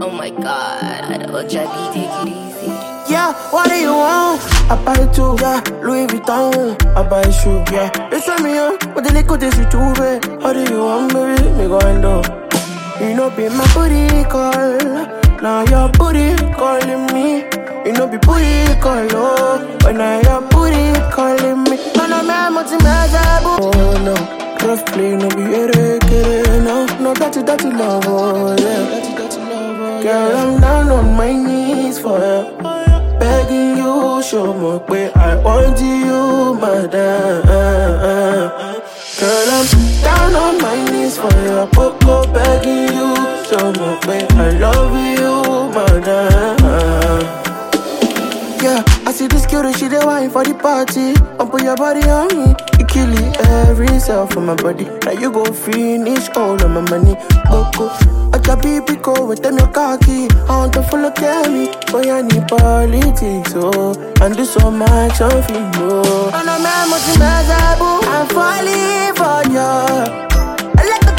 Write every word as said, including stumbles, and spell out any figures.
Oh my god, oh Jabi, take it easy. Yeah, what do you want? I buy two, yeah, Louis Vuitton. I buy shoe, yeah. They send me up, but the liquor is too bad. What do you want, baby? Me go and do. You know, be my booty call. Now your booty calling me. You know, be booty call, oh. But now your booty calling me. No, no, man, what's in my job? Oh, no. Rough play, no, be a record, no. No, dirty, dirty love, oh, yeah. Girl, I'm down on my knees for you. Begging you, show me where I want you, madam. Girl, I'm down on my knees for you. Coco, begging you, show me where I love you, madam. Yeah, I see this girl, she the wine for the party. I'll put your body on me. You kill it every cell from my body. Now you go finish all of my money. Go, go. I got baby go with them your cocky. I want to follow me. Boy, I need politics, oh. And do so much of you, no. And I'm